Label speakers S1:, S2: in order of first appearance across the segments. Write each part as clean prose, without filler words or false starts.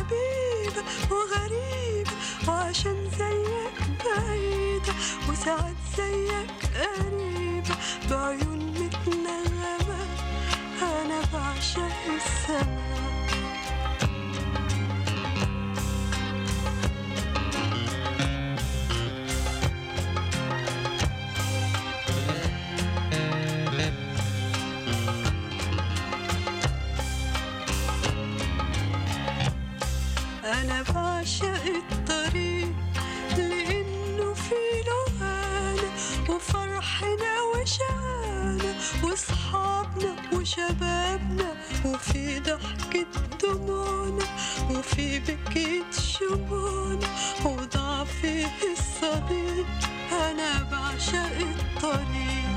S1: حبيبة وغريبة، وعشان زيك بعيدة وساعات زيك قريبة، بعيون متنغمة أنا بعشق السما. أنا بعشق الطريق لأنه فيه لهانا وفرحنا وشقانا وصحابنا وشبابنا، وفي ضحكة دموعنا وفي بكية شموعنا وضعفه الصديق. أنا بعشق الطريق.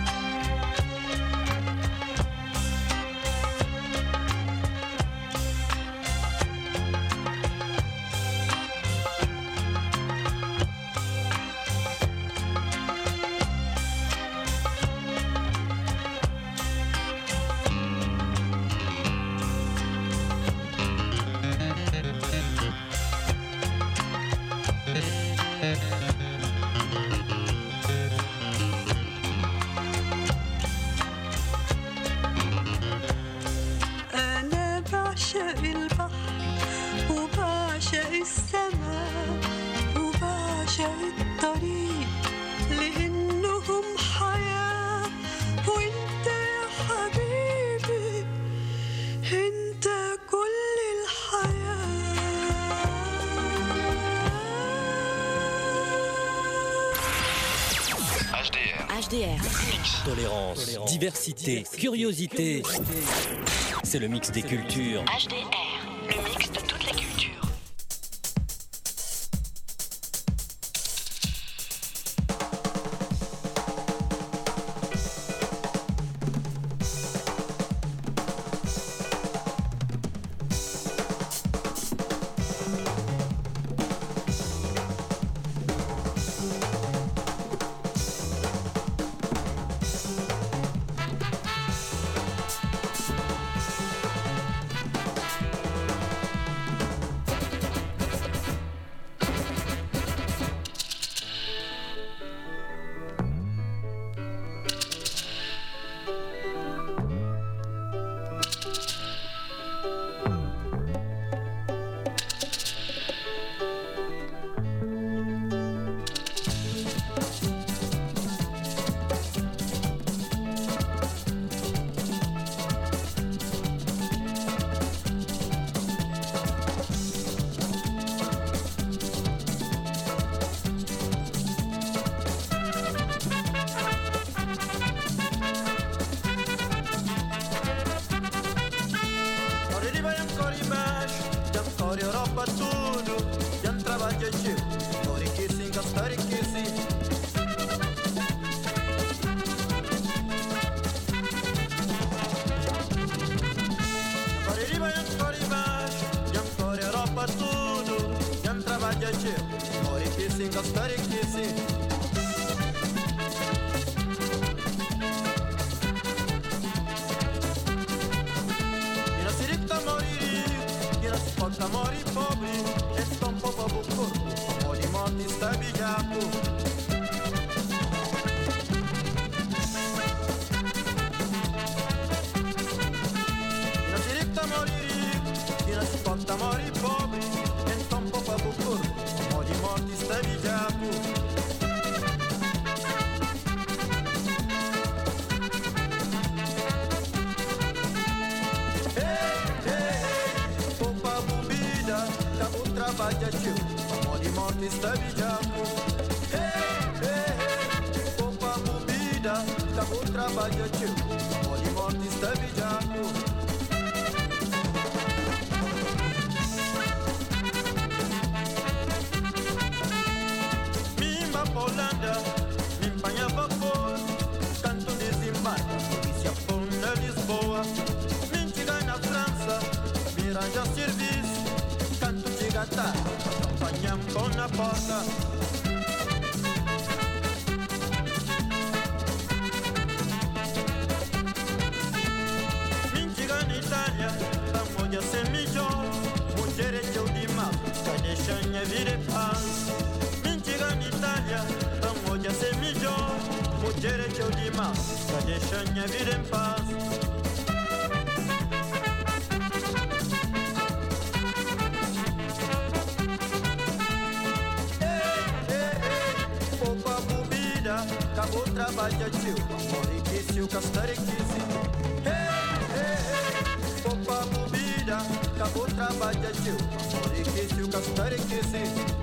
S2: HDR. Tolérance, diversité, curiosité. C'est le mix des cultures.
S3: HDR, le mix de toutes les cultures.
S4: Italia, pamoja semijo, mujere chaudima, deixa-me vir em paz. Mentira na Itália, vamos a ser melhor. Mulher é teu demais, deixa-me vir em paz. Poupa bebida, acabou o trabalho teu. Moriquício, castariquício. Poupa bebida, acabou o trabalho teu. Moriquício, castariquício.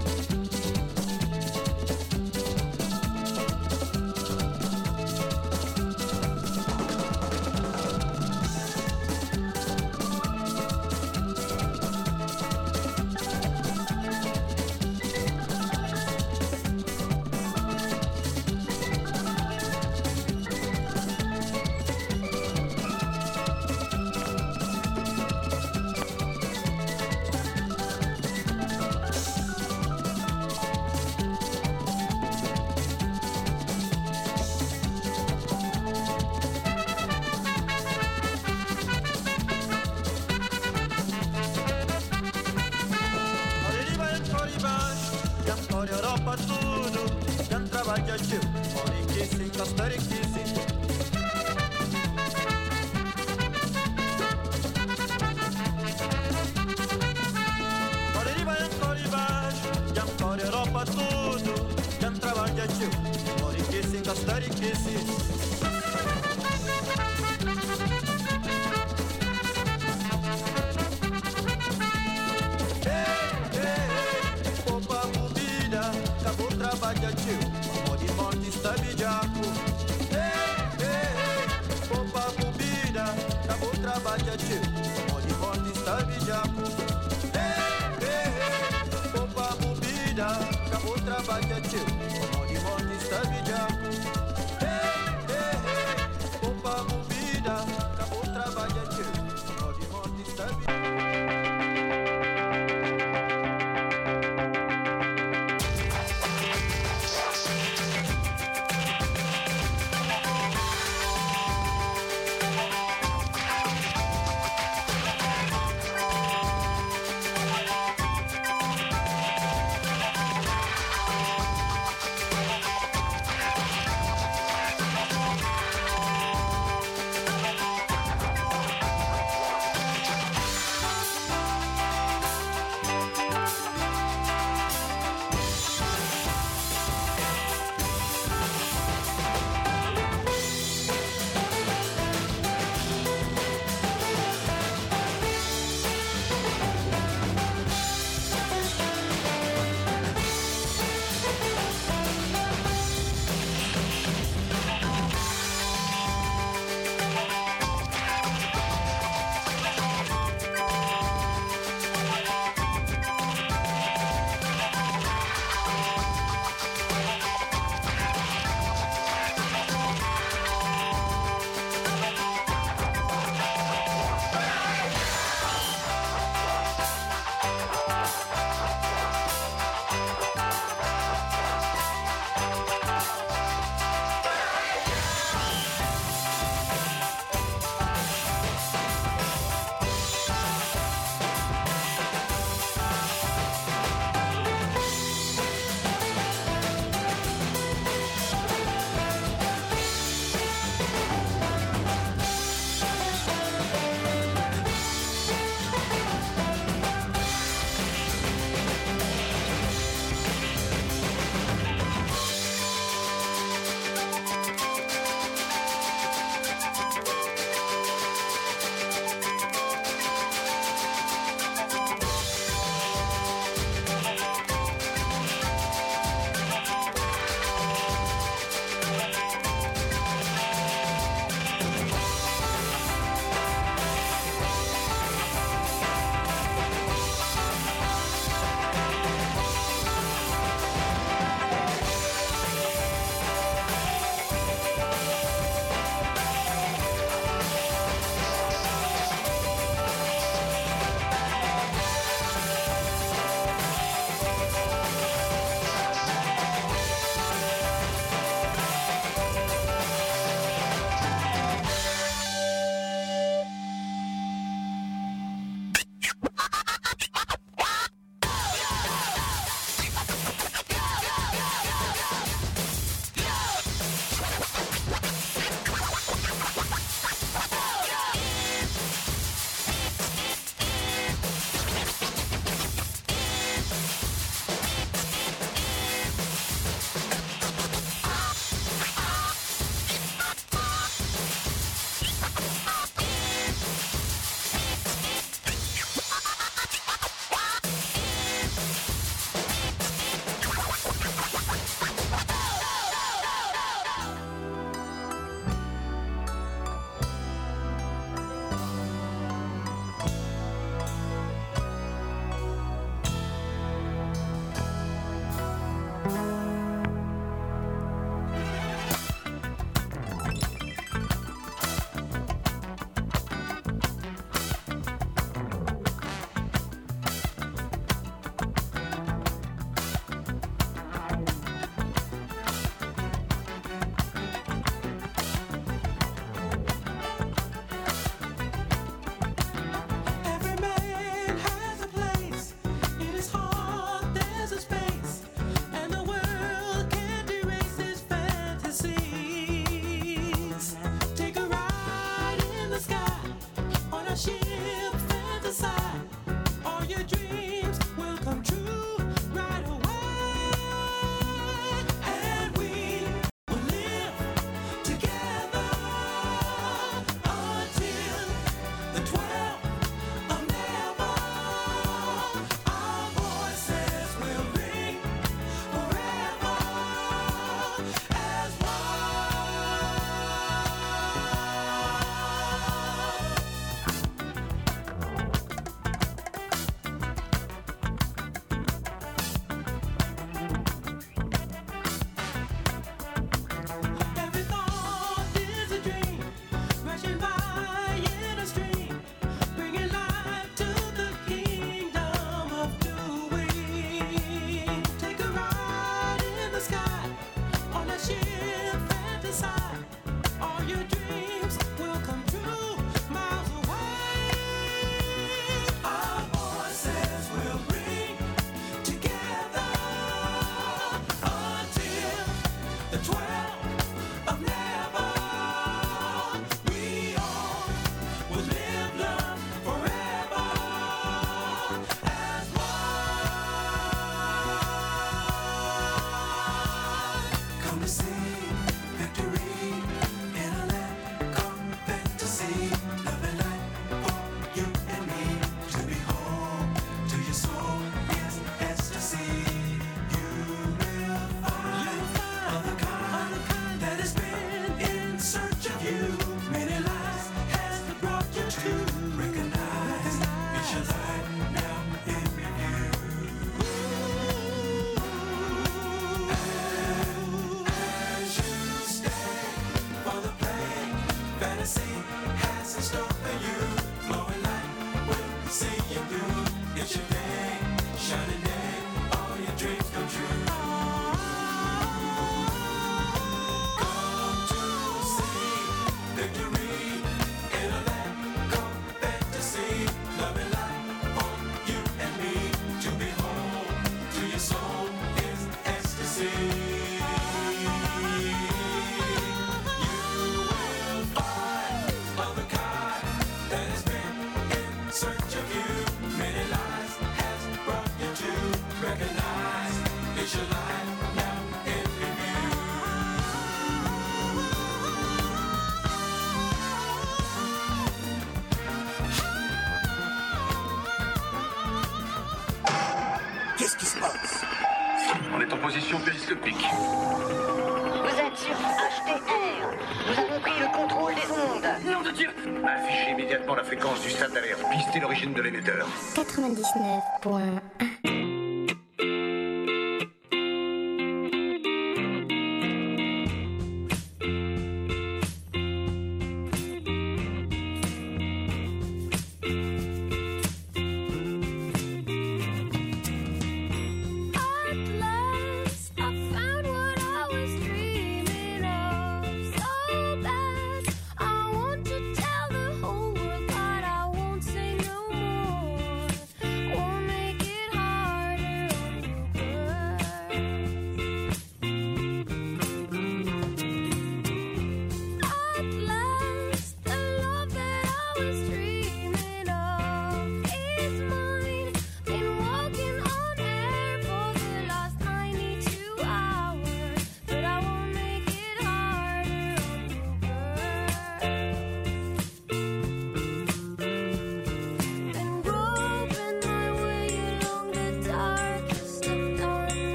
S5: Qu'est-ce qui se passe?
S6: On est en position périscopique.
S3: Vous êtes sur HDR. Nous avons pris le contrôle des ondes.
S6: Nom de Dieu! Affichez immédiatement la fréquence du stade d'alerte. Pistez l'origine de l'émetteur.
S7: 99.1.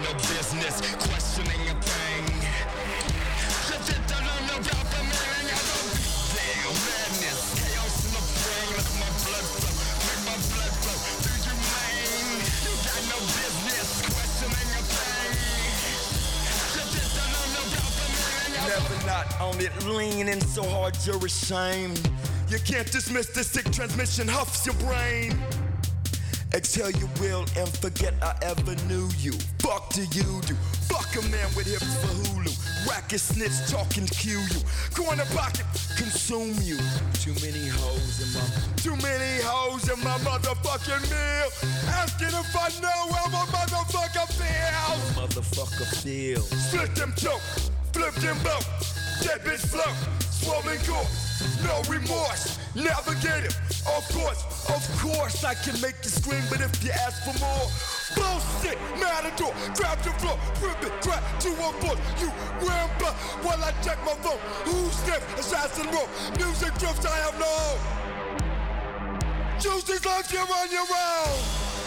S5: no business questioning a thing. Let it down on the rap the meaning of a beatdown. Madness, chaos in the brain. Let my blood flow, make my blood flow through your vein. You got no business questioning a thing. Let it down on the rap the meaning of a
S8: Never not on it, leaning so hard you're ashamed. You can't dismiss the sick transmission, huffs your brain. Exhale your will and forget I ever knew you. Fuck do you do? Fuck a man with hips for Hulu. Racket snitch talking cue you. Corner pocket consume you. Too many hoes in my motherfucking meal. Asking if I know how my motherfucker feels. Motherfucker feels. Split them choke, flip them boat. Dead bitch float, swollen gore. No remorse, navigate it. Of course I can make you scream, but if you ask for more, bullshit, matador, grab your floor, rip it, grab 214, you ramble while I check my phone. Who's next? Assassin roll, music drifts I have no. Choose this life, you're on your own.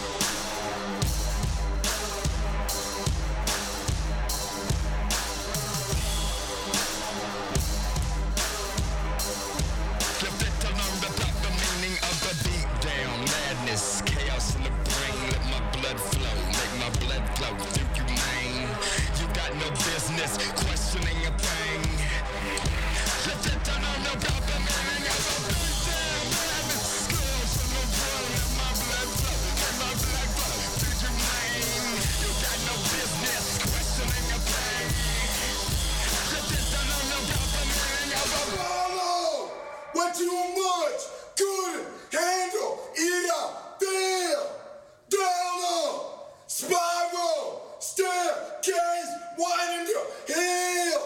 S5: Chaos in the brain, let my blood flow, make my blood flow through you, man. You got no business questioning a thing. Let it down on the rap the meaning of a beatdown. Madness, chaos in the brain, let my blood flow, make my blood flow through you, man. You got no business questioning a thing. Let it down on the rap the meaning of a
S8: follow what too much couldn't handle. Eat up. Feel, down, spiral, staircase, winding the hill.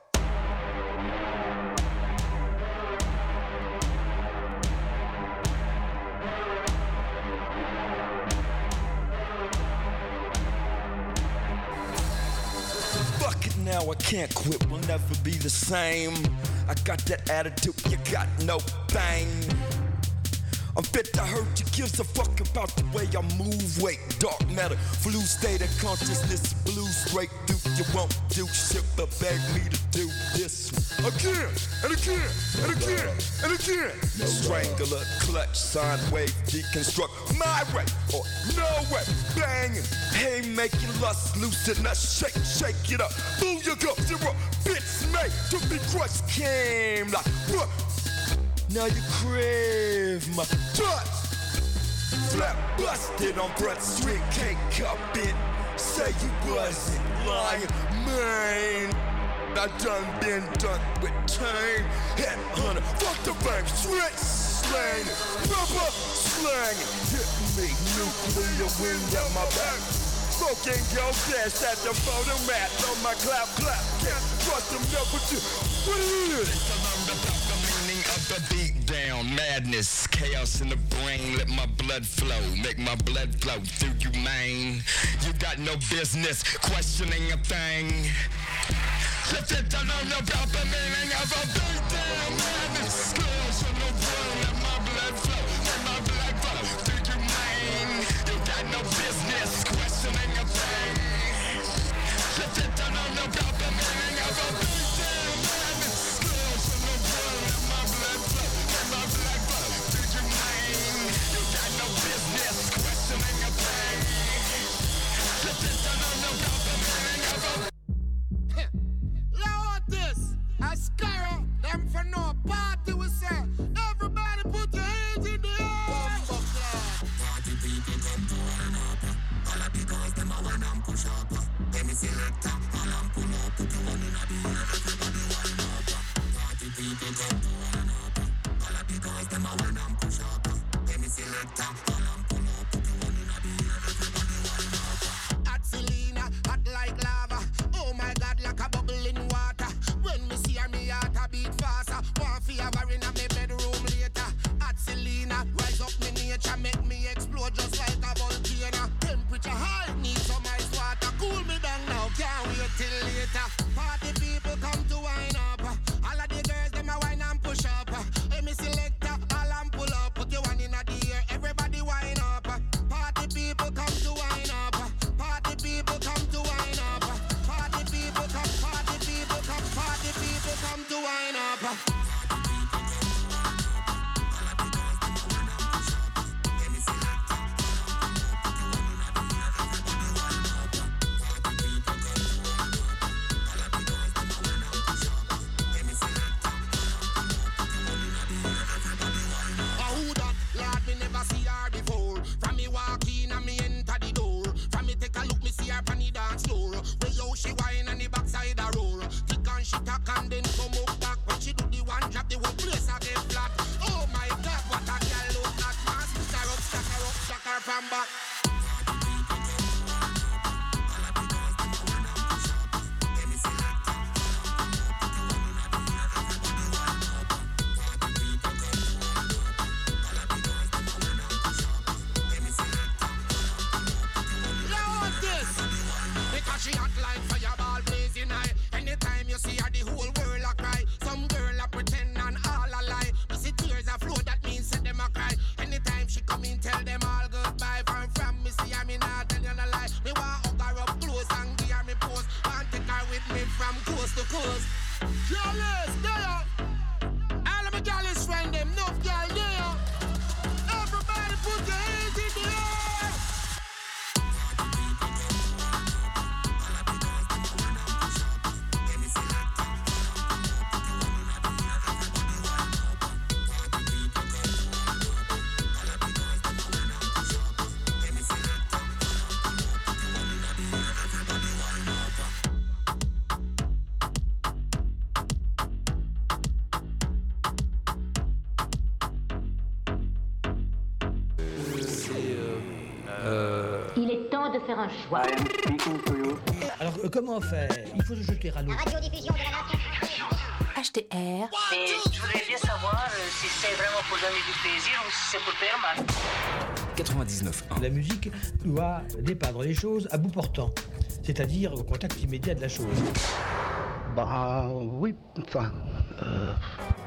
S8: Fuck it now, I can't quit, we'll never be the same. I got that attitude, you got no thing. I'm fit to hurt, you gives a fuck about the way I move. Wait, dark matter, flu state of consciousness, blue straight through. You won't do shit but beg me to do this again and again and again and again. Strangler, clutch, sine wave, deconstruct my way or no way. Banging, hey, making lust, loosen us, shake it up. Booyah, zero bits made to be crushed. Came like what? Now you crave my touch. Flat busted on Broad Street, can't cup it. Say you wasn't lying, man. I done been done with time. Headhunter, fuck the bank, straight slang, rubber slang. Hit me, nuclear wind at my back. Smoking your dash at the photo mat on my clap. Can't trust them, never do. What it is?
S5: Of the beat down, madness, chaos in the brain, let my blood flow, make my blood flow through you, man. You got no business questioning a thing. Let it down on the rap the meaning of a beat down, madness, chaos in the brain, let my blood flow, make my blood flow through you, man. You got no business questioning a thing. Let it down on the rap the meaning of a beat down, madness, chaos in the brain, let my blood flow, make my blood flow through you, man. You got no business questioning a thing. Let it down on the rap the meaning of a
S9: Lord, this I scare them for no party. We say, everybody put your hands in the air. Party people come to wine up. All of the girls them a wine and push up. Any selector, all and pull up. Put your one in the air, everybody wine up. Party people come to wine up. All of the girls them a wine and push up. Any selector, all and pull up. Put your one in the air, everybody wine up. Hot Selena, hot like lava. Oh my God, like a bubble in water. When me see her, me heart a beat faster. Want fi have her in a me bedroom later. Hot Selena, rise up me nature, make me explode just like a volcano. Temperature high, need some ice water. Cool me down now, can't wait till later. Party people come Cause she hot like fireball blazing high. Anytime you see her, the whole world a cry. Some girl a pretend and all a lie. You see tears a flow, that means that them a cry. Anytime she come in, tell them all goodbye. From me see her, me not tell you no lie. Me want hug her up close and give her me pose. Want take her with me from coast to coast. Jealous, there. All of my gals friend them, enough girl there. Everybody put your hands in the air.
S3: Il est temps de faire un choix.
S10: Alors, comment faire? Il faut se jeter à l'eau.
S3: Radiodiffusion de la nation.
S11: HDR.
S12: Et je voudrais bien savoir si c'est vraiment pour donner du plaisir ou si c'est pour faire mal.
S2: 99.1.
S10: La musique doit dépeindre les choses à bout portant, c'est-à-dire au contact immédiat de la chose.
S13: Bah oui, enfin...